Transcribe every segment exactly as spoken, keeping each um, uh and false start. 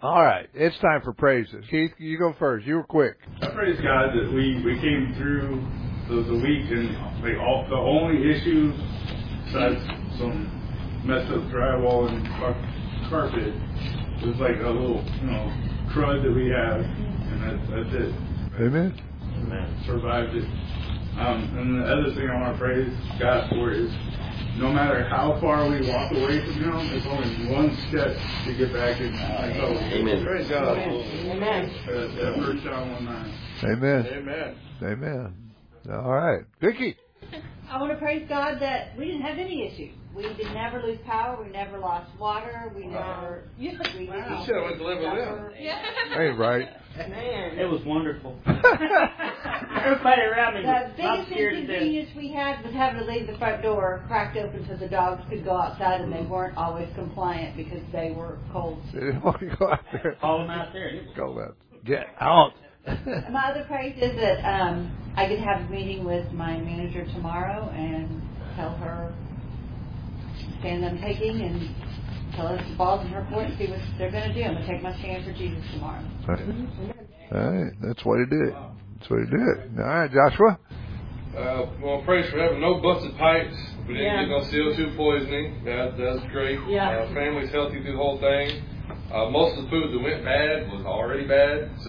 All right, it's time for praises. Keith, you go first. You were quick. I praise God that we, we came through the, the week and like all, the only issue besides some messed up drywall and carpet was like a little, you know, crud that we have, and that's, that's it. Amen. Amen. Survived it. Um, and the other thing I want to praise God for is no matter how far we walk away from Him, it's only one step to get back in. So, Amen. Praise God. Amen. Uh, First John one nine. Amen. Amen. Amen. All right, Vicki. I want to praise God that we didn't have any issues. We did never lose power. We never lost water. We never. We, You should have went to live with them. Ain't right. Man. It was wonderful. Everybody around me The was biggest scared to death. inconvenience we had was having to leave the front door cracked open so the dogs could go outside, and they weren't always compliant because they were cold. They didn't want to go out there. Call them out there. Go out. Get out. My other praise is that um, I get to have a meeting with my manager tomorrow and tell her stand I'm taking and tell her the ball's in her court and see what they're going to do. I'm going to take my stand for Jesus tomorrow. All right. All right. That's the way to do it. That's the way to do it. All right, Joshua. Uh, well, praise for having no busted pipes. We didn't Yeah. get no C O two poisoning. That, that's great. Yeah. Uh, family's healthy through the whole thing. Uh, most of the food that went bad was already bad. So,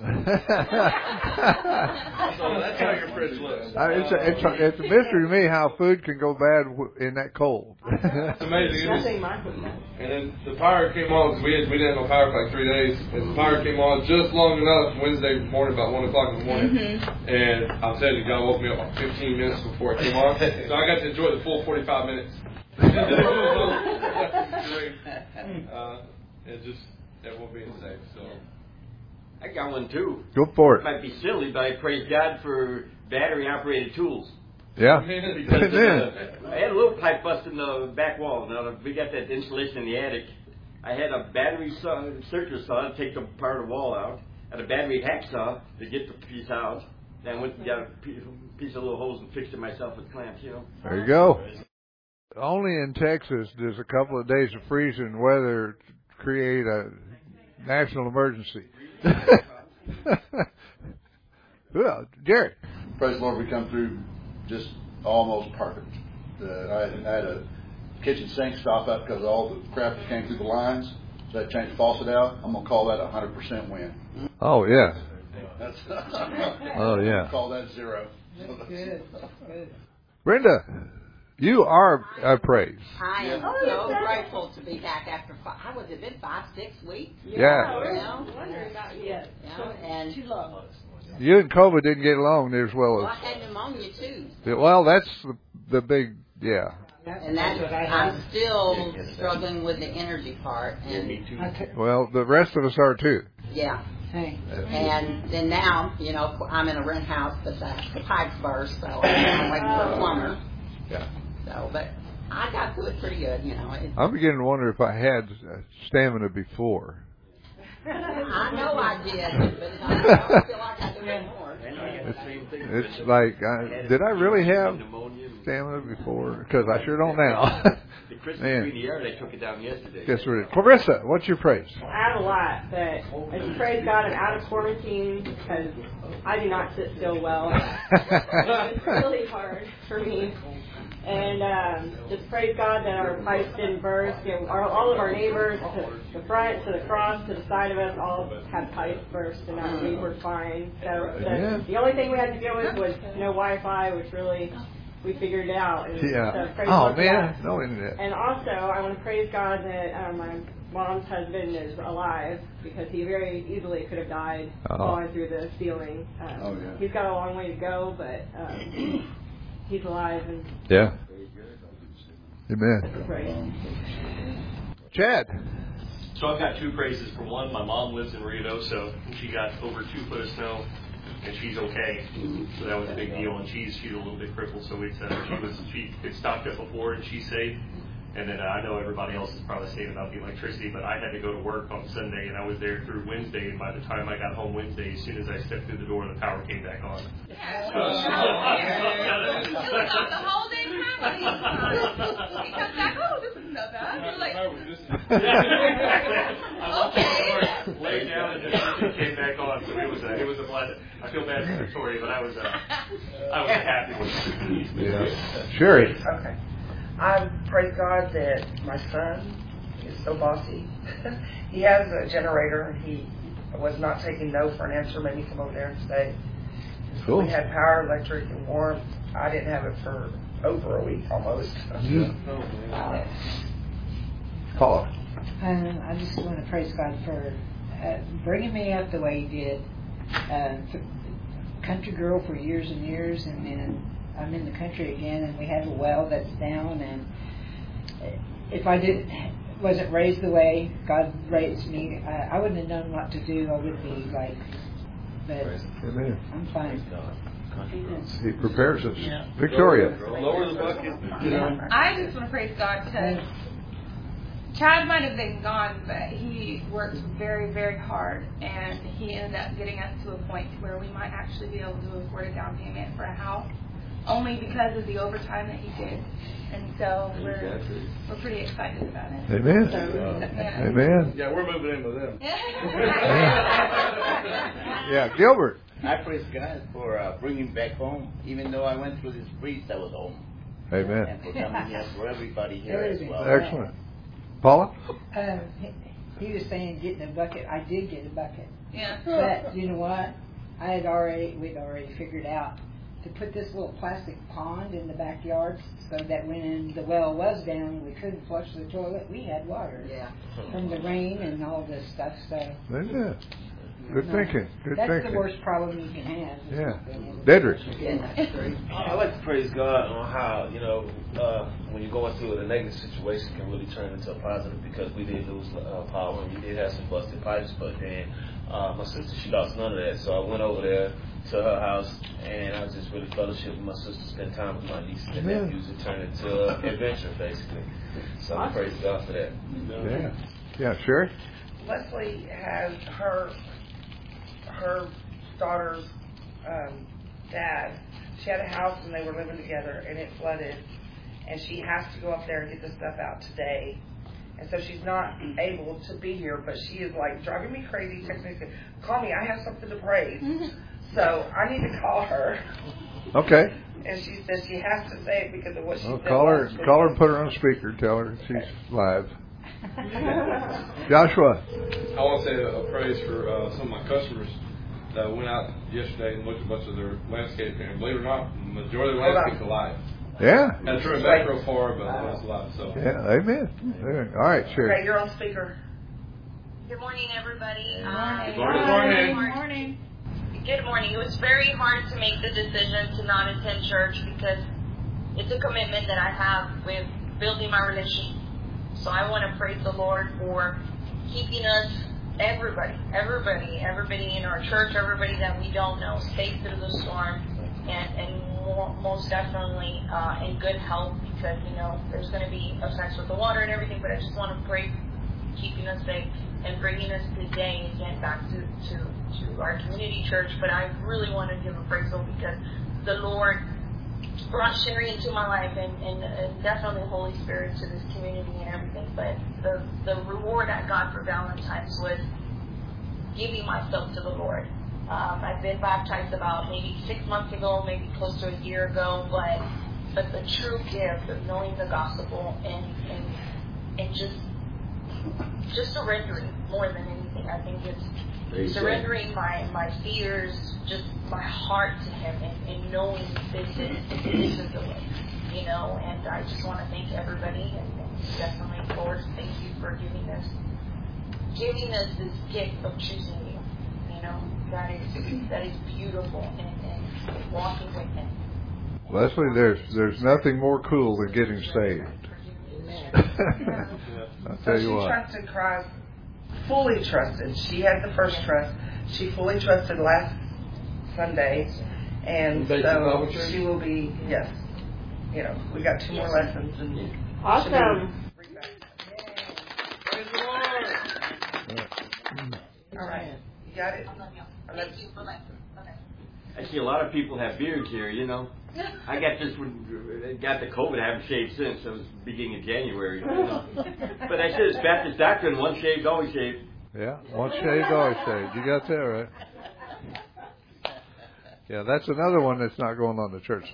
so that's how your fridge looks. Uh, it's, a, it's, a, it's a mystery to me how food can go bad w- in that cold. It's amazing. It was, Nothing my food. and then the power came on because we, had, we didn't have no power for like three days. And the power came on just long enough Wednesday morning, about one o'clock in the morning. Mm-hmm. And I'm telling you, God woke me up like fifteen minutes before it came on. So I got to enjoy the full forty-five minutes. It was great. Uh, it just everyone being safe. So I got one too. Go for It it. might be silly, but I praise God for battery-operated tools. Yeah. Because Amen. uh, I had a little pipe bust in the back wall. Now, we got that insulation in the attic. I had a battery saw, circular saw to take the part of the wall out, and a battery hacksaw to get the piece out. Then I went and got a piece, piece of little holes and fixed it myself with clamps, you know. There you go. Only in Texas does a couple of days of freezing weather create a national emergency. Well, Jerry. Praise the Lord, we come through just almost perfect. Uh, I, I had a kitchen sink stop up because all the crap that came through the lines. So I changed the faucet out. I'm going to call that a one hundred percent win. Oh, yeah. That's Oh, yeah. call that zero. That's good. Good. Brenda, you are a praise. I am Oh, so that's grateful to be back after five. How was it been? Five, six weeks? Yeah. You know? Wondering about you. Yeah, and You and COVID didn't get along near as well well, as. I had pneumonia too. Well, that's the, the big, yeah. And that, I'm still struggling with the energy part. And Me too. Well, the rest of us are too. yeah. Hey. And then now, you know, I'm in a rent house, but the, the pipes burst, so I'm waiting for a plumber. Yeah. So, but I got through it pretty good, you know. It, I'm beginning to wonder if I had uh, stamina before. I know I did, but I don't feel like I do anymore. It's, it's like, I, did I really have stamina before? Because I sure don't now. The Christmas Man. tree in the yard, I took it down yesterday. Guess what? Clarissa, what's your praise? I have a lot, but I just praise God I'm out of quarantine because I do not sit still well. It's really hard for me. And um, just praise God that our pipes didn't burst. You know, our, all of our neighbors, to the front, to the cross, to the side of us, all had pipes burst, and uh, we were fine. So the, Yeah. the only thing we had to deal with was no Wi-Fi, which really we figured it out. And Yeah. So praise Oh, God for man. that. No internet. And also, I want to praise God that um, my mom's husband is alive because he very easily could have died Oh. falling through the ceiling. Um, Oh, yeah. He's got a long way to go, but um, he's alive and Yeah. Amen. praise. Chad. So I've got two praises. For one, my mom lives in Ruidoso, and she got over two foot of snow, and she's okay. So that was a big deal. And she's she's a little bit crippled, so it's uh, she was she had stocked up before, and she's safe. And then uh, I know everybody else is probably saying about the electricity, but I had to go to work on Sunday, and I was there through Wednesday. And by the time I got home Wednesday, as soon as I stepped through the door, the power came back on. The whole day traveling. He comes back, oh, this is not bad. You're like, I laid down and just came back on, so it was a, it was a blessing. I feel bad for Victoria, but I was, uh, I was happy with it. Yeah. Sherry. Okay. I praise God that my son is so bossy. He has a generator, and he was not taking no for an answer, made me come over there and stay. Cool. We had power, electric, and warmth. I didn't have it for over a week almost. Yeah. Paula. Um, I just want to praise God for uh, bringing me up the way He did. Uh, country girl for years and years, and then I'm in the country again, and we have a well that's down. And if I didn't wasn't raised the way God raised me, uh, I wouldn't have known what to do. I would be like, but Amen. I'm fine. He prepares us. Yeah. Victoria. Lower the bucket. Yeah. I just want to praise God because Chad might have been gone, but he worked very, very hard, and he ended up getting us to a point where we might actually be able to afford a down payment for a house, only because of the overtime that he did. And so we're we're pretty excited about it. Amen. So, yeah. Amen. Yeah, we're moving in with them. Yeah, Gilbert. I praise God for uh, bringing back home. Even though I went through this freeze, I was home. Amen. And for coming here for everybody here as well. Excellent. Paula? Um, he, he was saying getting a bucket. I did get a bucket. Yeah. But you know what? I had already, we'd already figured out to put this little plastic pond in the backyard so that when the well was down, we couldn't flush the toilet. We had water. Yeah. From the rain and all this stuff. So. Amen. Good thinking. Good That's thinking. the worst problem you can have. Yeah. Dedrick. Yeah. I like to praise God on how, you know, uh, when you're going through a negative situation, it can really turn into a positive, because we did lose uh, power and we did have some busted pipes, but then uh, my sister, she lost none of that. So I went over there to her house and I just really fellowship with my sister, spend time with my nieces and Yeah. nephews. It turned into an adventure, basically. So I praise God for that. Yeah. Yeah, Sherry? Leslie has her her daughter's um, dad. She had a house and they were living together, and it flooded, and she has to go up there and get the stuff out today. And so she's not able to be here, but she is like driving me crazy. Texting me, saying, "Call me, I have something to praise." So I need to call her. Okay. And she says she has to say it because of what she Well, said. call her, last week. call her and put her on speaker. Tell her she's live. Joshua. I want to say a, a praise for uh, some of my customers that went out yesterday and looked at a bunch of their landscaping. And believe it or not, the majority of the landscape's alive. Yeah. Had to turn it back real far, but uh, it's alive. So. Yeah, amen. There. All right, Sherry. Okay, you're on speaker. Good morning, everybody. Good morning. Good morning. Good morning. Good morning. It was very hard to make the decision to not attend church because it's a commitment that I have with building my relationship. So I want to praise the Lord for keeping us, everybody, everybody, everybody in our church, everybody that we don't know, safe through the storm, and, and more, most definitely uh, in good health, because, you know, there's going to be effects with the water and everything, but I just want to pray keeping us safe and bringing us today again back to, to, to our community church. But I really want to give a praise because the Lord brought Sherry into my life, and, and, and definitely the Holy Spirit to this community and everything. But the, the reward I got for Valentine's was giving myself to the Lord. Um, I've been baptized about maybe six months ago, maybe close to a year ago, but but the true gift of knowing the gospel and and, and just just surrendering more than anything, I think it's surrendering my, my fears, just my heart to Him, and, and knowing this is this is the way, you know. And I just want to thank everybody, and, and definitely, Lord, thank you for giving us giving us this gift of choosing you. You know, that is that is beautiful, and, and walking with Him. Leslie, there's there's nothing more cool than getting saved. I'll tell so you she what. trusted Christ, fully trusted. She had the first trust. She fully trusted last Sunday, and so she will be. Yes, you know, we got two more lessons, and awesome. All right, you got it. Thank you for that. I see a lot of people have beards here, you know. I got this one, got the COVID, I haven't shaved since. It was beginning of January. You know? But I said it's Baptist doctrine, once shaved, always shaved. Yeah, once saved, always saved. You got that right. Yeah, that's another one that's not going on the church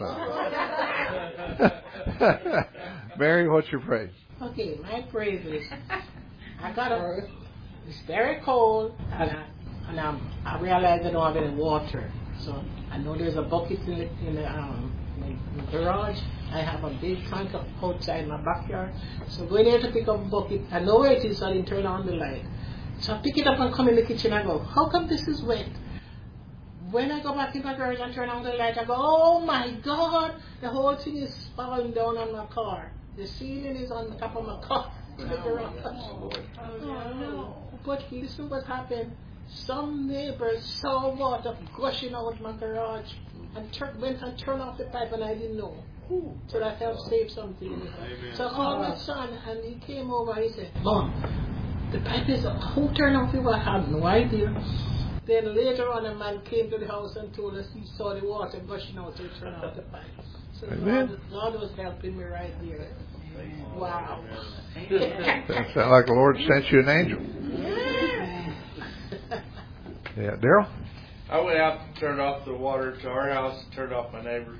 Sunday. Mary, what's your praise? Okay, my praise is I got a. It's very cold, and I and I'm, I realize I don't have any water. So I know there's a bucket in the, in the um in the garage. I have a big tank of outside my backyard. So going there to pick up a bucket. I know where it is, so I didn't turn on the light. So I pick it up and come in the kitchen. I go, how come this is wet? When I go back in my garage and turn on the light, I go, oh my God, the whole thing is falling down on my car. The ceiling is on the top of my car. In the garage. Oh, oh no. But listen what happened. Some neighbors saw water gushing out my garage and tur- went and turned off the pipe, and I didn't know. So that helped save something. Amen. So I called my son, and he came over and he said, Mom, the pipe is up. Who turned off the water? I have no idea. Then later on, a man came to the house and told us he saw the water gushing out, so he turned off the pipe. So God, God was helping me right here. Wow. Sounds like the Lord sent you an angel. Yeah. Yeah, Daryl? I went out and turned off the water to our house and turned off my neighbor.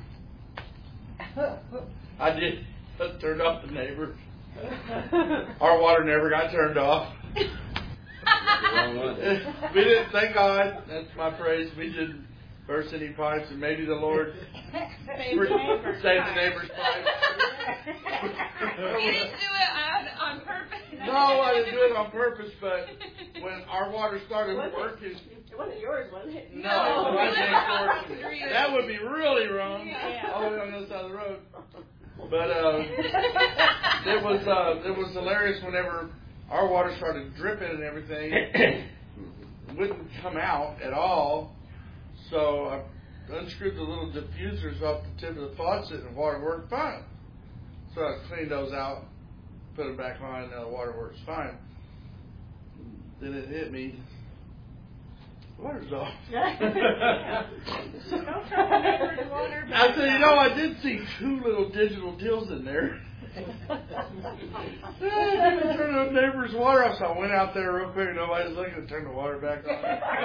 I did. I turned off the neighbor. Our water never got turned off. We didn't, thank God, that's my praise, we didn't burst any pipes, and maybe the Lord saved the neighbor's pipes. You didn't do it on, on purpose. No, I didn't do it on purpose, but when our water started working... It wasn't yours, was it? No, it wasn't yours. That would be really wrong. Yeah. All the way on the other side of the road. But uh, it was uh, it was hilarious whenever our water started dripping and everything. It wouldn't come out at all. So I unscrewed the little diffusers off the tip of the faucet, and the water worked fine. So I cleaned those out, put them back on, and the water works fine. Then it hit me. Water's off. I said, you know, I did see two little digital deals in there. I turned the neighbor's water off, so I went out there real quick. Nobody's looking to turn the water back on.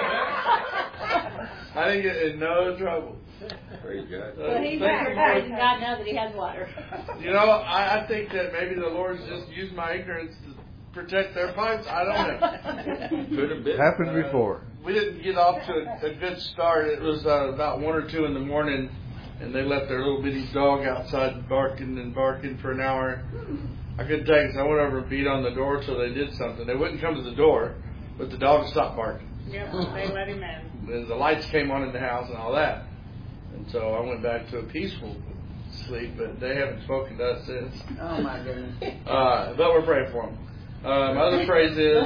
I didn't get in no trouble. Praise God. Well, he's recognizing God knows that he has water. You know, I, I think that maybe the Lord's just used my ignorance to protect their pipes. I don't know. Could have been. Happened uh, before. We didn't get off to a, a good start. It was uh, about one or two in the morning, and they left their little bitty dog outside barking and barking for an hour. I couldn't take it, so I went over and beat on the door till they did something. They wouldn't come to the door, but the dog stopped barking. Yep, they let him in. And the lights came on in the house and all that. And so I went back to a peaceful sleep, but they haven't spoken to us since. Oh, my goodness. Uh, but we're praying for them. Uh, my other phrase is,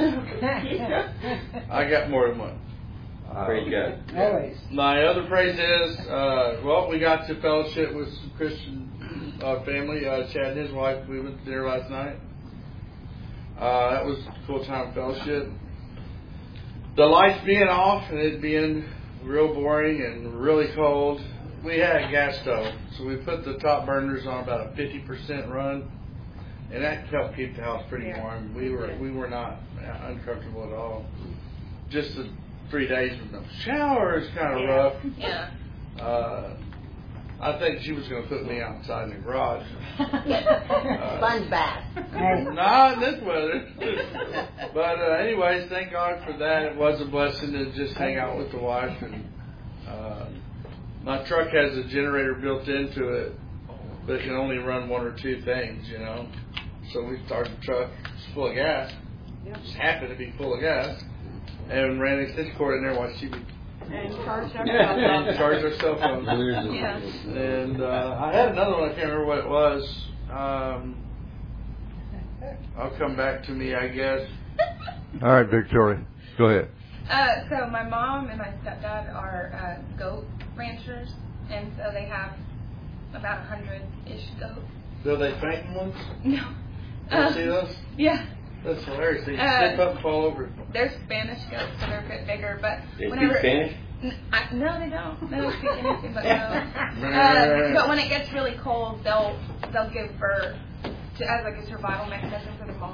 I got more than one. Uh, Praise God. Always. My other praise is, uh, well, we got to fellowship with some Christian uh, family. Uh, Chad and his wife, we went to dinner last night. Uh, that was a cool time fellowship. The lights being off and it being real boring and really cold, we had a gas stove. So we put the top burners on about a fifty percent run. And that helped keep the house pretty yeah. warm. We were we were not uncomfortable at all. Just the three days with no shower is kind of yeah. rough. Yeah. Uh, I think she was going to put me outside in the garage. uh, Sponge bath. Not in this weather. But uh, anyways, thank God for that. It was a blessing to just hang out with the wife. And uh, my truck has a generator built into it, but it can only run one or two things, you know. So we started the truck full of gas. Just happened to be full of gas. And ran an extension cord in there while she would And charged our yeah. cell phone. And charged our cell phone. Yeah. And uh, I had another one, I can't remember what it was. Um, I'll come back to me, I guess. All right, Victoria. Go ahead. Uh, so my mom and my stepdad are uh, goat ranchers, and so they have about a hundred-ish goats. Do they faint ones? No. You Uh, see those? Yeah. That's hilarious. They Uh, slip up and fall over. They're Spanish goats, so they're a bit bigger. But They whenever speak Spanish? N- I, no, they don't. They don't speak anything but no. Uh, but when it gets really cold, they'll they'll give birth to as like a survival mechanism for the moms.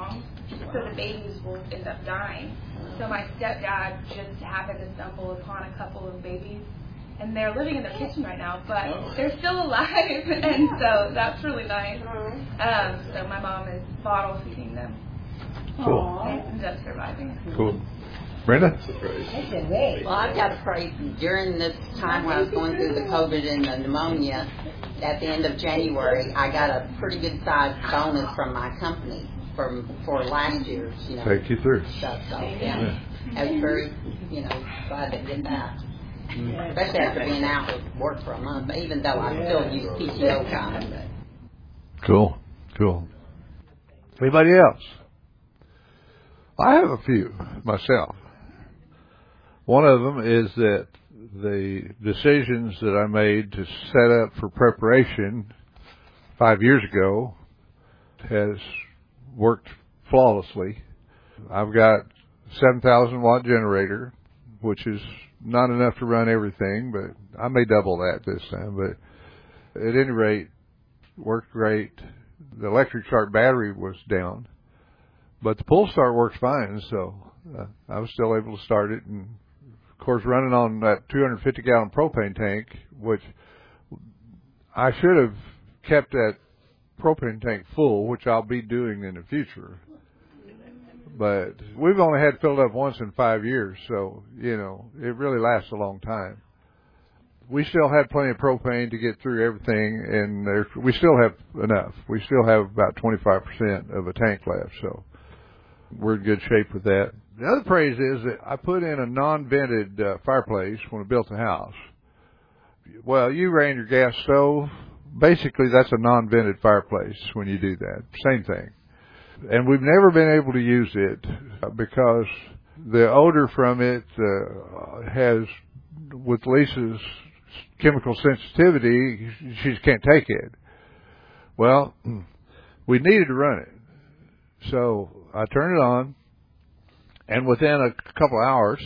so the babies will end up dying. So my stepdad just happened to stumble upon a couple of babies, and they're living in their kitchen right now, but oh. they're still alive, and so that's really nice. Um, so my mom is bottle feeding them. Cool. They end up surviving. Cool. Brenda? Well, I've got to pray. During this time when I was going through the COVID and the pneumonia, at the end of January, I got a pretty good sized bonus from my company from for last year's, you know. Take you through. Stuff. So yeah, I was very, you know, glad to get that. Mm. Especially after being out of work for a month, even though I still use P T O time. But. Cool, cool. Anybody else? I have a few myself. One of them is that the decisions that I made to set up for preparation five years ago has worked flawlessly. I've got seven thousand watt generator, which is not enough to run everything, but I may double that this time. But at any rate, worked great. The electric start battery was down, but the pull start works fine, so uh, I was still able to start it. And of course, running on that two hundred fifty gallon propane tank, which I should have kept that propane tank full, which I'll be doing in the future. But we've only had filled up once in five years, so, you know, it really lasts a long time. We still had plenty of propane to get through everything, and there's, we still have enough. We still have about twenty-five percent of a tank left, so we're in good shape with that. The other praise is that I put in a non-vented uh, fireplace when I built the house. Well, you ran your gas stove. Basically, that's a non-vented fireplace when you do that. Same thing. And we've never been able to use it because the odor from it uh, has, with Lisa's chemical sensitivity, she just can't take it. Well, we needed to run it. So I turned it on, and within a couple of hours,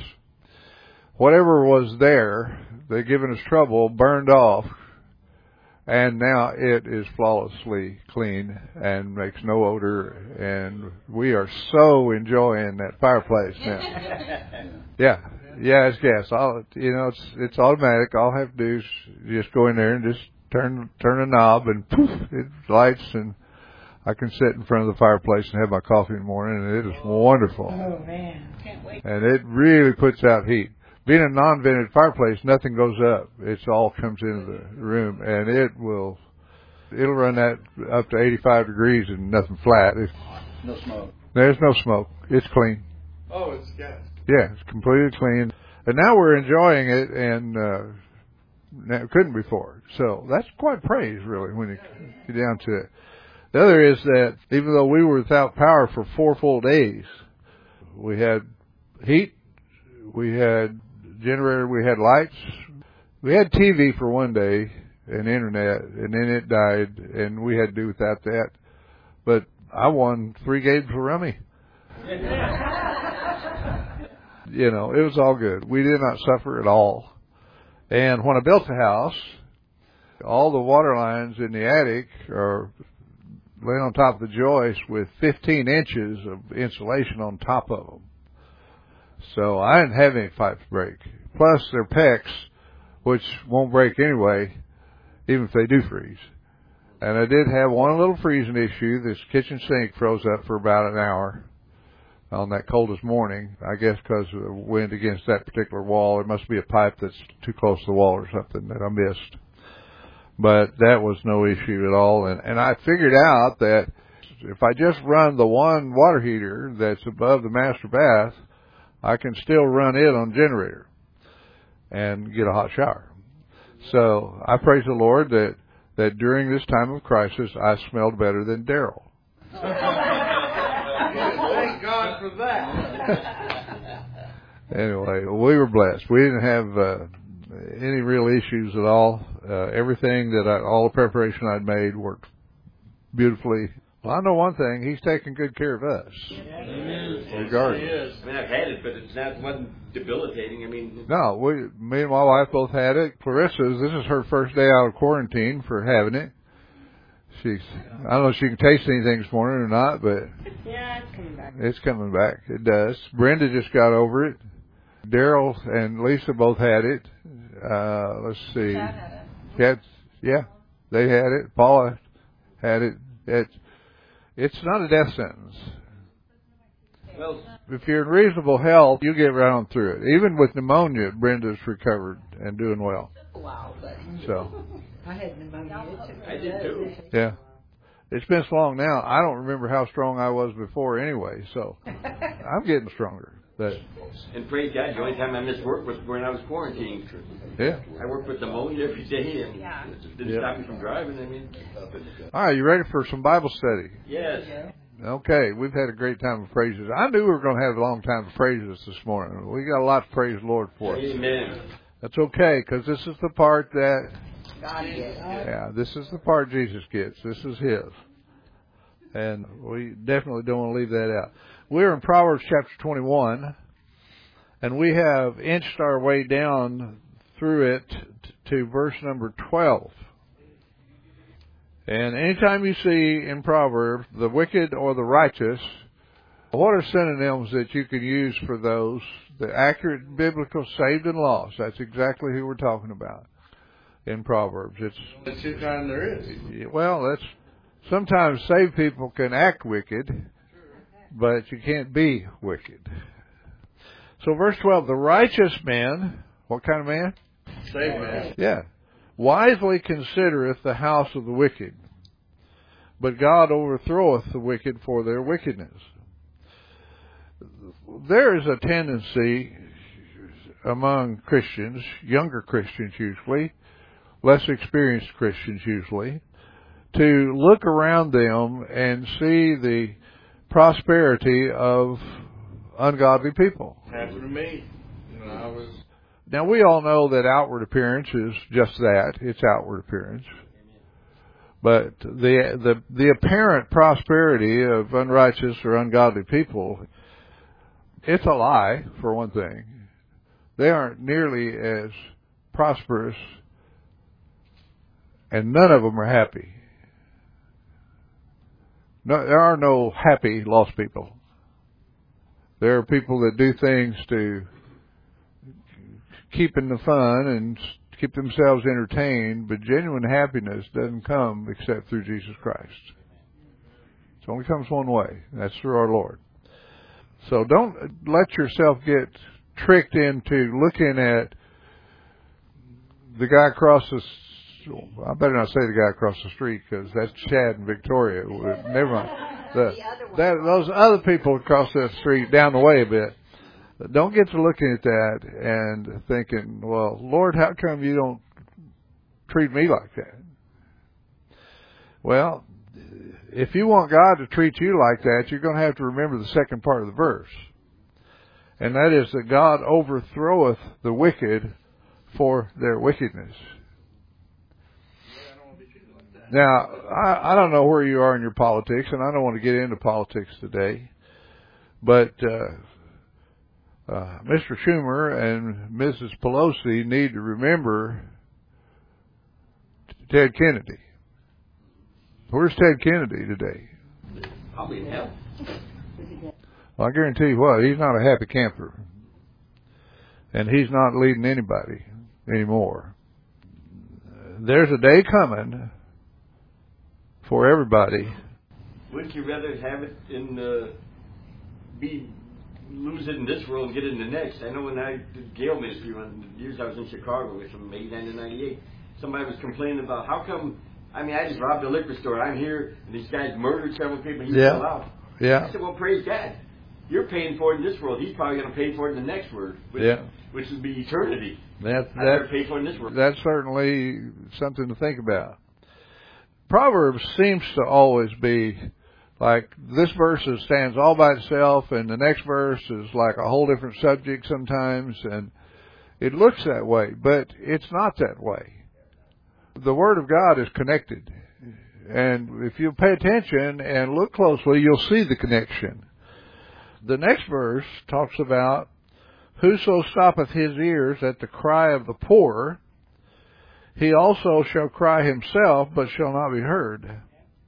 whatever was there, they'd given us trouble, burned off, and now it is flawlessly clean and makes no odor, and we are so enjoying that fireplace now. Yeah, yeah, it's gas. I'll, you know, it's it's automatic. All I have to do is just go in there and just turn turn a knob, and poof, it lights, and I can sit in front of the fireplace and have my coffee in the morning, and it is wonderful. Oh man, can't wait. And it really puts out heat. Being a non-vented fireplace, nothing goes up. It's all comes into the room, and it will, it'll run that up to eighty-five degrees and nothing flat. It's, no smoke. There's no smoke. It's clean. Oh, it's gas. Yeah, it's completely clean. And now we're enjoying it, and uh, now, couldn't before. So that's quite praise, really, when you get down to it. The other is that even though we were without power for four full days, we had heat, we had generator, we had lights, we had T V for one day and internet, and then it died, and we had to do without that. But I won three games of rummy. You know, it was all good. We did not suffer at all. And when I built the house, all the water lines in the attic are laying on top of the joist with fifteen inches of insulation on top of them. So I didn't have any pipes break. Plus they're P E Cs, which won't break anyway, even if they do freeze. And I did have one little freezing issue. This kitchen sink froze up for about an hour on that coldest morning, I guess because of the wind against that particular wall. It must be a pipe that's too close to the wall or something that I missed. But that was no issue at all. And, and I figured out that if I just run the one water heater that's above the master bath, I can still run it on generator and get a hot shower. So I praise the Lord that, that during this time of crisis, I smelled better than Daryl. Thank God for that. Anyway, we were blessed. We didn't have uh, any real issues at all. Uh, everything that I, all the preparation I'd made worked beautifully. Well, I know one thing. He's taking good care of us. Yes, regardless. yes. I mean, I've had it, but it's not it wasn't debilitating. I mean, no, we, me and my wife both had it. Clarissa's, this is her first day out of quarantine for having it. She's, I don't know if she can taste anything this morning or not, but Yeah, it's coming back. it's coming back. It does. Brenda just got over it. Daryl and Lisa both had it. Uh, let's see. Chad had it. Chad, yeah, they had it. Paula had it. It's, it's not a death sentence. Well, If you're in reasonable health, you get right on through it. Even with pneumonia, Brenda's recovered and doing well. Wow, but So, I had pneumonia. I did too. yeah. It's been so long now, I don't remember how strong I was before anyway, so I'm getting stronger. But, And praise God, the only time I missed work was when I was quarantined. yeah. I worked with pneumonia every day, and Yeah. it didn't Yeah. stop me from driving. I mean, All right, you ready for some Bible study? yes. Okay, we've had a great time of praises. I knew we were going to have a long time of praises this morning. We got a lot to praise the Lord for. Amen. That's okay, because this is the part that, God gets. yeah, this is the part Jesus gets. This is His. And we definitely don't want to leave that out. We're in Proverbs chapter twenty-one, and we have inched our way down through it to verse number twelve. And anytime you see in Proverbs the wicked or the righteous, what are synonyms that you can use for those? The accurate biblical saved and lost. That's exactly who we're talking about in Proverbs. It's The two kind there is. well, that's sometimes saved people can act wicked, but you can't be wicked. So verse twelve, the righteous man, what kind of man? Saved man. Yeah. Wisely considereth the house of the wicked, but God overthroweth the wicked for their wickedness. There is a tendency among Christians, younger Christians usually, less experienced Christians usually, to look around them and see the prosperity of ungodly people. Happened to me. You know, I was. Now, we all know that outward appearance is just that. It's outward appearance. But the the the apparent prosperity of unrighteous or ungodly people, it's a lie, for one thing. They aren't nearly as prosperous, and none of them are happy. No, there are no happy lost people. There are people that do things to keep in the fun and keep themselves entertained, but genuine happiness doesn't come except through Jesus Christ. It only comes one way, and that's through our Lord. So don't let yourself get tricked into looking at the guy across the I better not say the guy across the street, because that's Chad and Victoria. Never mind. The, that, those other people across that street down the way a bit. Don't get to looking at that and thinking, well, Lord, how come you don't treat me like that? Well, if you want God to treat you like that, you're going to have to remember the second part of the verse. And that is that God overthroweth the wicked for their wickedness. Now, I, I don't know where you are in your politics, and I don't want to get into politics today, but uh, uh, Mister Schumer and Missus Pelosi need to remember Ted Kennedy. Where's Ted Kennedy today? Probably in hell. Well, I guarantee you what, he's not a happy camper. And he's not leading anybody anymore. There's a day coming for everybody. Wouldn't you rather have it in the, be, lose it in this world and get it in the next? I know when I did Gale ministry, when the years I was in Chicago, it was from eighty-nine to ninety-eight, somebody was complaining about how come, I mean, I just robbed a liquor store, I'm here, and these guys murdered several people, and he's Yeah. still out. Yeah. I said, well, praise God. You're paying for it in this world. He's probably going to pay for it in the next world, which, Yeah. which would be eternity. That, I'd rather that, pay for it in this world. that's certainly something to think about. Proverbs seems to always be like this verse stands all by itself, and the next verse is like a whole different subject sometimes, and it looks that way, but it's not that way. The Word of God is connected, and if you pay attention and look closely, you'll see the connection. The next verse talks about, whoso stoppeth his ears at the cry of the poor, he also shall cry himself, but shall not be heard.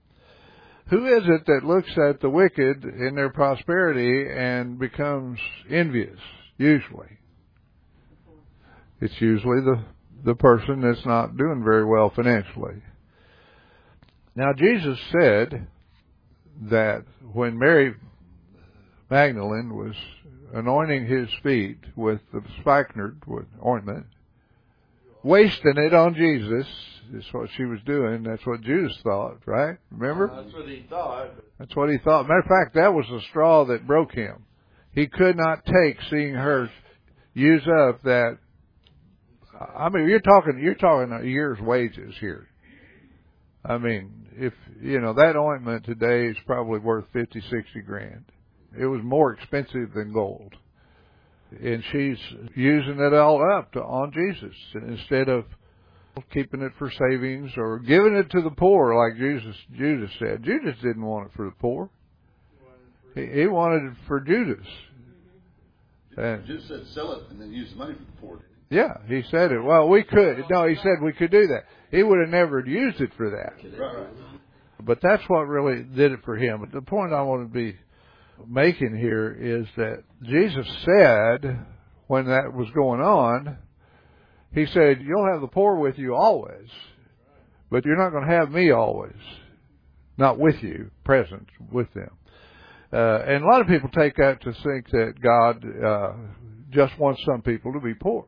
Who is it that looks at the wicked in their prosperity and becomes envious? Usually. It's usually the, the person that's not doing very well financially. Now, Jesus said that when Mary Magdalene was anointing his feet with the spikenard ointment, wasting it on Jesus, is what she was doing. That's what Judas thought, right? Remember? Uh, that's what he thought. That's what he thought. Matter of fact, that was the straw that broke him. He could not take seeing her use up that. I mean, you're talking, you're talking a year's wages here. I mean, if, you know, that ointment today is probably worth fifty, sixty grand. It was more expensive than gold. And she's using it all up to, on Jesus instead of keeping it for savings or giving it to the poor like Jesus, Judas said. Judas didn't want it for the poor. He, he wanted it for Judas. And Judas said sell it and then use the money for the poor. Yeah, he said it. Well, we could. No, he said we could do that. He would have never used it for that. Right, right. But that's what really did it for him. But the point I want to be making here is that Jesus said when that was going on, he said, you'll have the poor with you always, but you're not going to have me always. Not with you, present with them. Uh, and a lot of people take that to think that God uh, just wants some people to be poor.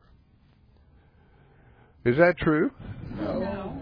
Is that true? No. No.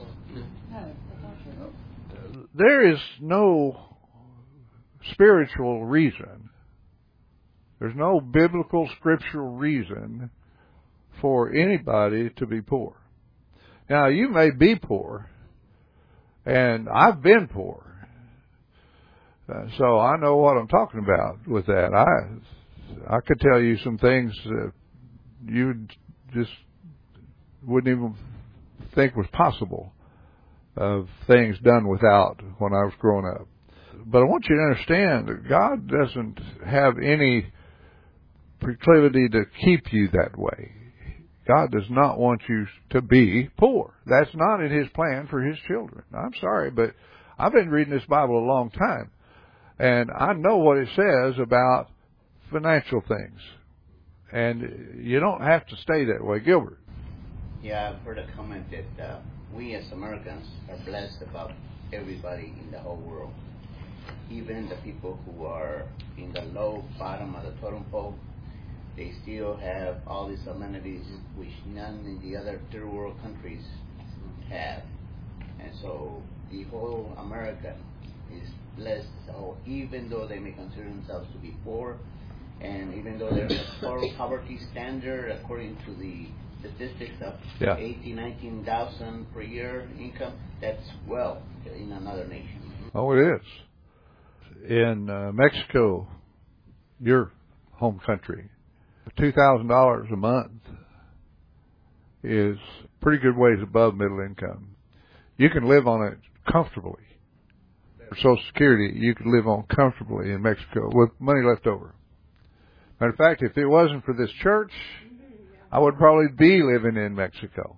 There is no spiritual reason. There's no biblical scriptural reason for anybody to be poor. Now, you may be poor, and I've been poor. Uh, so I know what I'm talking about with that. I I could tell you some things that you just wouldn't even think was possible of things done without when I was growing up. But I want you to understand that God doesn't have any proclivity to keep you that way. God does not want you to be poor. That's not in His plan for His children. I'm sorry, but I've been reading this Bible a long time, and I know what it says about financial things. And you don't have to stay that way. Gilbert. Yeah, I've heard a comment that uh, we as Americans are blessed about everybody in the whole world. Even the people who are in the low bottom of the totem pole, they still have all these amenities which none in the other third world countries have. And so the whole America is blessed. So even though they may consider themselves to be poor, and even though there's a poverty standard according to the statistics of yeah. eighteen, nineteen thousand per year income, that's well in another nation. Oh, it is. In uh, Mexico, your home country, two thousand dollars a month is pretty good ways above middle income. You can live on it comfortably. For Social Security, you could live on comfortably in Mexico with money left over. Matter of fact, if it wasn't for this church, I would probably be living in Mexico.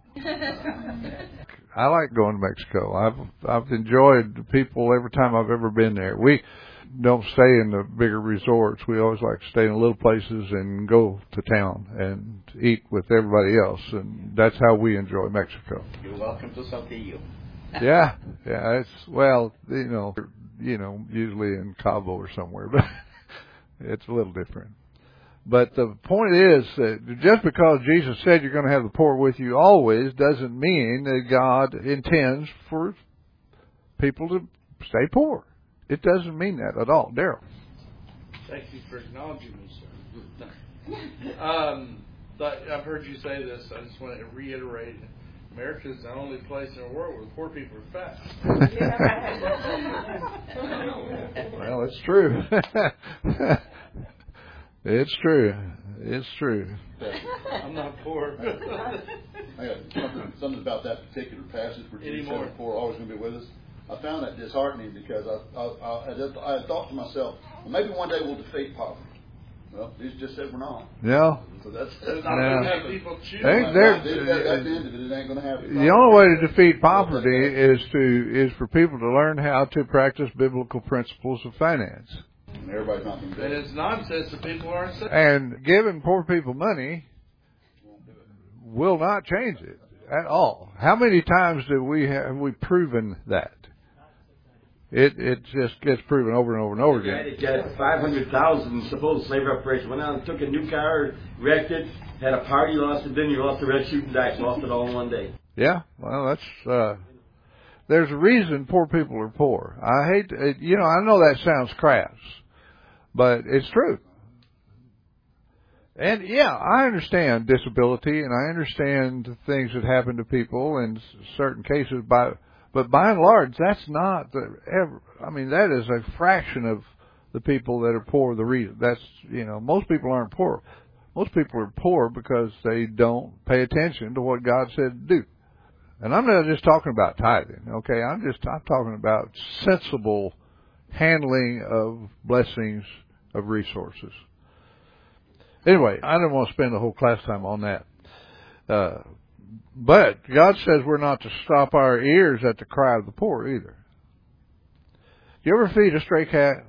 I like going to Mexico. I've I've enjoyed the people every time I've ever been there. We don't stay in the bigger resorts. We always like to stay in little places and go to town and eat with everybody else, and that's how we enjoy Mexico. You're welcome to Saltillo. yeah, yeah. It's well, you know, you know, usually in Cabo or somewhere, but it's a little different. But the point is that just because Jesus said you're going to have the poor with you always doesn't mean that God intends for people to stay poor. It doesn't mean that at all. Daryl. Thank you for acknowledging me, sir. um, but I've heard you say this. I just want to reiterate. America is the only place in the world where poor people are fat. Well, it's true. It's true. It's true. I'm not poor. I got something, something about that particular passage where Jesus said the poor are always going to be with us. I found that disheartening because I, I, I, I, just, I had thought to myself, well, maybe one day we'll defeat poverty. Well, these just said we're not. No. So that's, There's that's not Yeah. going to be people choosing. Ain't there- At the end of it, it ain't going to happen. The only way to defeat poverty is to is for people to learn how to practice biblical principles of finance. And everybody's not going to do And it. it's nonsense that people aren't saying. And giving poor people money will not change it at all. How many times do we have, have we proven that? It it just gets proven over and over and over The guy again. that got five hundred thousand supposed slave operation went out and took a new car, wrecked it, had a party, lost it, then you lost the red shooting dice, lost it all in one day. Yeah, well, that's uh, there's a reason poor people are poor. I hate, to, you know, I know that sounds crass, but it's true. And yeah, I understand disability, and I understand things that happen to people in certain cases. By but by and large, that's not the ever. I mean, that is a fraction of the people that are poor. The reason that's you know, most people aren't poor. Most people are poor because they don't pay attention to what God said to do. And I'm not just talking about tithing, okay? I'm just I'm talking about sensible handling of blessings of resources. Anyway, I don't want to spend the whole class time on that. Uh, but God says we're not to stop our ears at the cry of the poor either. Do you ever feed a stray cat?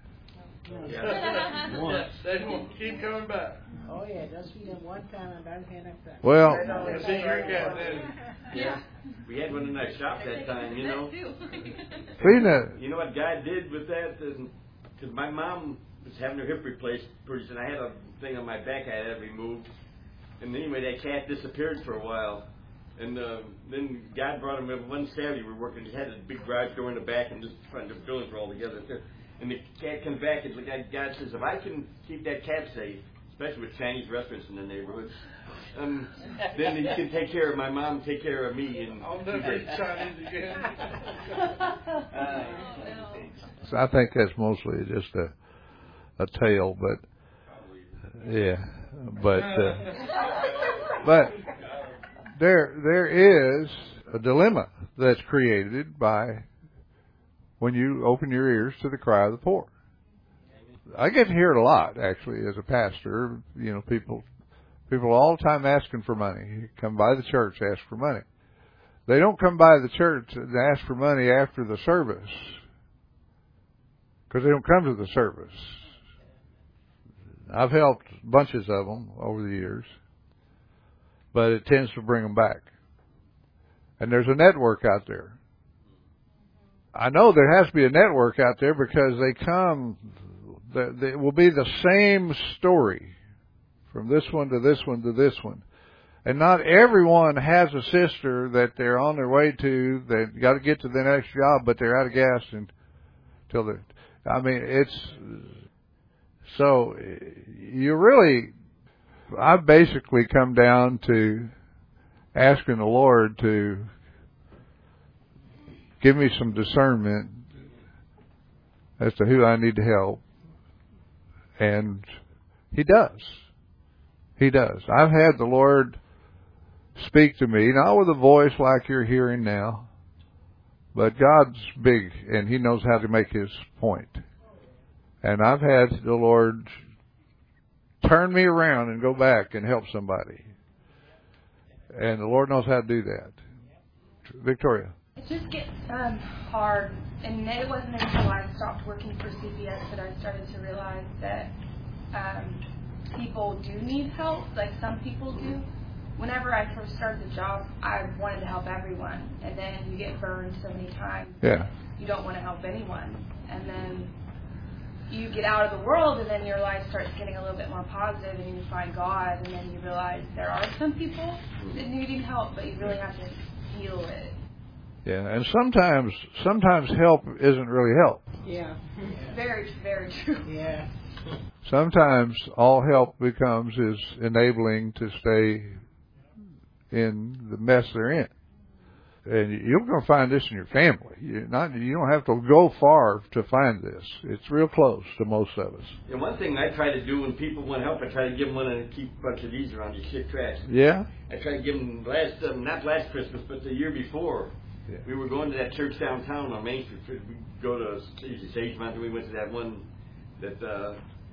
Yes, they will keep coming back. Oh yeah, just feed them one time and don't hand up that. Well, See your cat then. Yeah. We had one in our shop that time, you know. feeding a, You know what God did with that? Because my mom was having her hip replaced pretty soon. I had a thing on my back I had removed. And anyway, that cat disappeared for a while. And uh, then God brought him in one Saturday. We were working. He had a big garage door in the back, and just front the buildings were all together. And the cat comes back, and the guy, God says, if I can keep that cat safe, especially with Chinese restaurants in the neighborhood, um, then you can take care of my mom, take care of me. And I'll never eat Chinese again. so I think that's mostly just a a tale, but yeah, but uh, but there there is a dilemma that's created by when you open your ears to the cry of the poor. I get to hear it a lot, actually, as a pastor. You know, people people all the time asking for money. Come by the church, ask for money. They don't come by the church and ask for money after the service, because they don't come to the service. I've helped bunches of them over the years, but it tends to bring them back. And there's a network out there. I know there has to be a network out there because they come, it will be the same story from this one to this one to this one. And not everyone has a sister that they're on their way to. They've got to get to the next job, but they're out of gas until they're, I mean, it's, so you really, I've basically come down to asking the Lord to give me some discernment as to who I need to help. And He does. He does. I've had the Lord speak to me, not with a voice like you're hearing now, but God's big and He knows how to make His point. And I've had the Lord turn me around and go back and help somebody. And the Lord knows how to do that. Victoria. It just gets um, hard, and it wasn't until I stopped working for C P S that I started to realize that um, people do need help, like some people do. Whenever I first started the job, I wanted to help everyone, and then you get burned so many times. Yeah. You don't want to help anyone, and then you get out of the world, and then your life starts getting a little bit more positive, and you find God, and then you realize there are some people that needing help, but you really have to feel it. Yeah, and sometimes sometimes help isn't really help. Yeah. Very, very true. Yeah. Sometimes all help becomes is enabling to stay in the mess they're in. And you're going to find this in your family. You're not, you don't have to go far to find this. It's real close to most of us. And one thing I try to do when people want help, I try to give them one and keep a bunch of these around you, shit trash. Yeah? I try to give them last, um, not last Christmas, but the year before. Yeah. We were going to that church downtown on Main Street. We go to Sage Mountain. We went to that one that uh,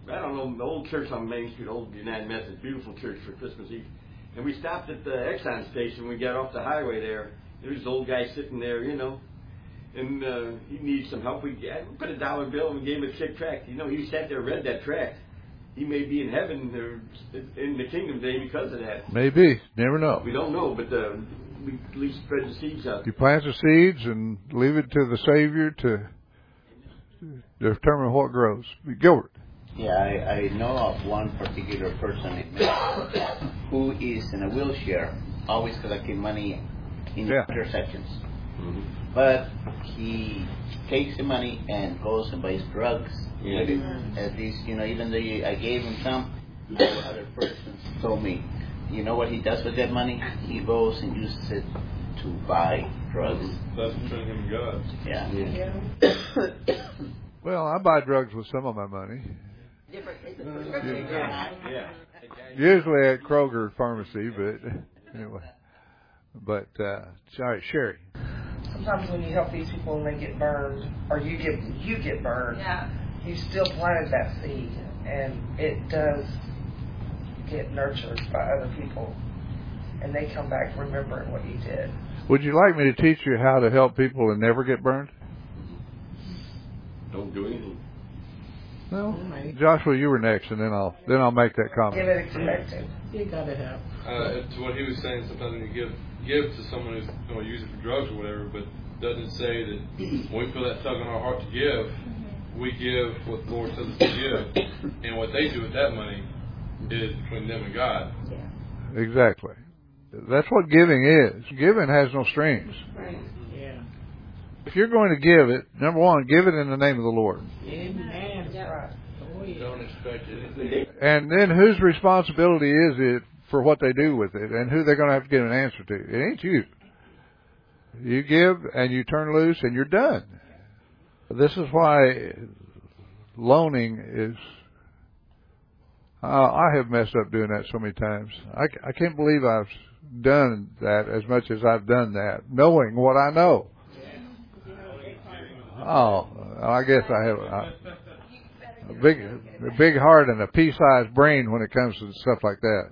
I don't know, the old church on Main Street, old United Methodist, beautiful church for Christmas Eve. And we stopped at the Exxon station. We got off the highway there. There was this old guy sitting there, you know, and uh, he needed some help. We, we put a dollar bill and we gave him a check tract. You know, he sat there, read that tract. He may be in heaven or in the kingdom day because of that. Maybe. Never know. We don't know, but uh, we at least spread the seeds out. You plant the seeds and leave it to the Savior to determine what grows. Gilbert. Yeah, I, I know of one particular person in Mexico who is in a wheelchair, always collecting money in Yeah. intersections. Mm-hmm. But he takes the money and goes and buys drugs. Yeah. Mm-hmm. At least, you know, even though you, I gave him some, the other person told me, you know what he does with that money? He goes and uses it to buy drugs. That's between him and God. Yeah. Yeah. Well, I buy drugs with some of my money. Different. It's a prescription. Yeah. Usually at Kroger Pharmacy, but anyway. But, uh, sorry, Sherry. Sometimes when you help these people and they get burned, or you get you get burned, Yeah. you still planted that seed, and it does get nurtured by other people, and they come back remembering what you did. Would you like me to teach you how to help people and never get burned? Don't do anything. No. Joshua, you were next, and then I'll then I'll make that comment. Give it expected. You gotta help. Uh, to what he was saying, sometimes when you give give to someone who's going to use it for drugs or whatever, but doesn't say that when we feel that tug on our heart to give, we give what the Lord tells us to give, and what they do with that money is between them and God. Yeah. Exactly. That's what giving is. Giving has no strings. Right. Yeah. If you're going to give it, number one, give it in the name of the Lord. Amen. Right. Oh, yeah. Don't expect anything. And then whose responsibility is it for what they do with it and who they're going to have to give an answer to? It ain't you. You give and you turn loose and you're done. This is why loaning is... Uh, I have messed up doing that so many times. I, I can't believe I've done that as much as I've done that, knowing what I know. Oh, I guess I have a, a big, a big heart and a pea-sized brain when it comes to stuff like that.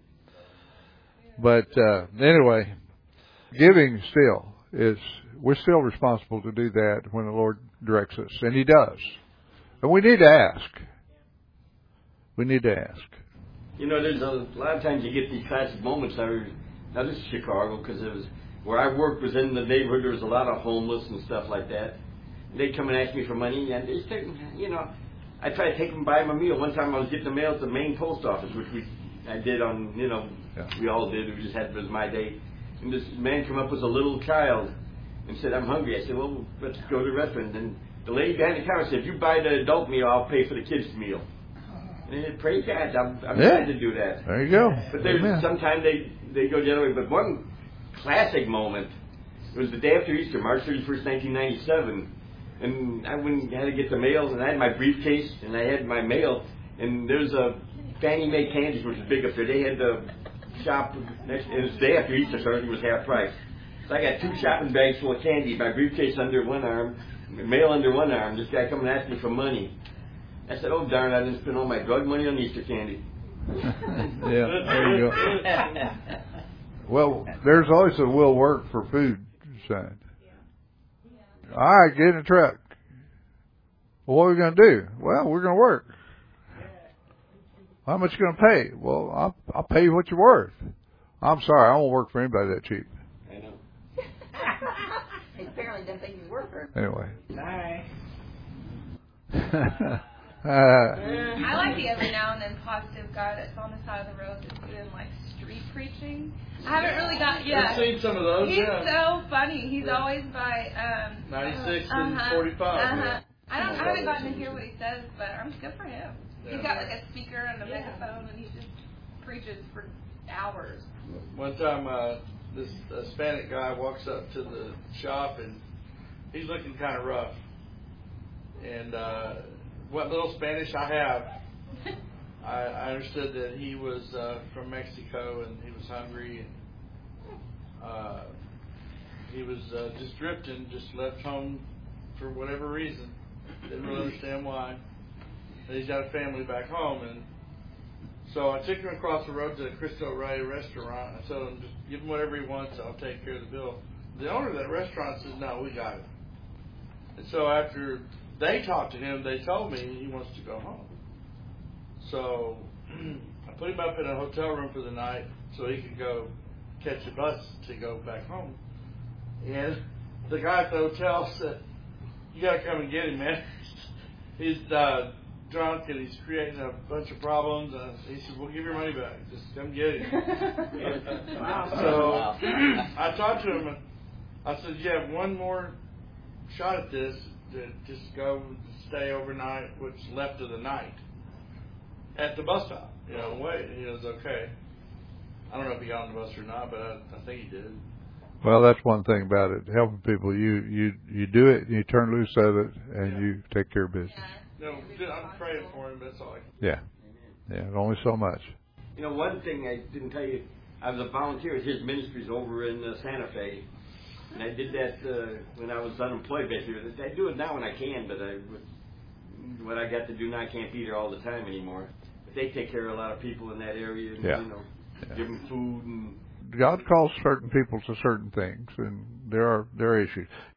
But uh, anyway, giving still is, we're still responsible to do that when the Lord directs us, and He does. And we need to ask. We need to ask. You know, there's a lot of times you get these classic moments. I was, now this is Chicago, because it was where I worked was in the neighborhood. There was a lot of homeless and stuff like that. They'd come and ask me for money, and they take, you know, I tried to take them buy them a meal. One time I was getting the mail at the main post office, which we I did on, you know, yeah. we all did. We just had it was my day. And this man came up with a little child and said, "I'm hungry." I said, "Well, let's go to the restaurant." And the lady behind the counter said, "If you buy the adult meal, I'll pay for the kids' meal." And praise God, I'm, I'm yeah. glad to do that. There you go. But there's Amen. sometimes they they go the other way. But one classic moment, it was the day after Easter, March thirty-first, nineteen ninety-seven. And I went and had to get the mail, and I had my briefcase, and I had my mail, and there's a Fannie Mae Candies, which is big up there. They had the shop next, and it was the day after Easter, so everything was half price. So I got two shopping bags full of candy, my briefcase under one arm, mail under one arm. This guy come and asked me for money. I said, "Oh darn, I didn't spend all my drug money on Easter candy." Yeah, there you go. Well, there's always a will work for food sign. All right, get in the truck. Well, what are we going to do? Well, we're going to work. How much you going to pay? Well, I'll, I'll pay you what you're worth. I'm sorry, I won't work for anybody that cheap. I know. He apparently didn't think he was worth it. Anyway. Bye. uh, I like the every now and then positive guy that's on the side of the road that's doing like street preaching. I haven't really got yeah. I've seen some of those. He's yeah. so funny. He's Yeah. always by um ninety-six uh-huh, and forty-five. Uh-huh. Yeah. I don't. I haven't gotten to hear what he says, but I'm good for him. Yeah. He's got like a speaker and a megaphone, and he just preaches for hours. One time, uh, this uh, Hispanic guy walks up to the shop, and he's looking kind of rough. And uh, what little Spanish I have, I, I understood that he was uh, from Mexico, and he was hungry, and uh, he was uh, just drifting, just left home for whatever reason. Didn't really understand why. and he's got a family back home. And so I took him across the road to the Cristo Rey restaurant. I told him, just give him whatever he wants, I'll take care of the bill. The owner of that restaurant says, no, we got it. And so after they talked to him, they told me he wants to go home. So I put him up in a hotel room for the night so he could go catch a bus to go back home. And the guy at the hotel said, you got to come and get him, man. He's uh, drunk and he's creating a bunch of problems. Uh, he said, we'll give your money back. Just come get him. So I talked to him and I said, you have one more shot at this. To just go stay overnight, which left of the night, at the bus stop. You know, wait. And he was okay. I don't know if he got on the bus or not, but I, I think he did. Well, that's one thing about it. Helping people, you you you do it, and you turn loose of it, and yeah. you take care of business. No, I'm praying for him. That's all I can. Yeah, yeah, only so much. You know, one thing I didn't tell you, I was a volunteer at his ministries over in uh, Santa Fe. And I did that uh, when I was unemployed, basically. I do it now when I can, but I, what I got to do now, I can't be there all the time anymore. But they take care of a lot of people in that area, and, yeah. you know, yeah. give them food. And God calls certain people to certain things, and there are there are issues.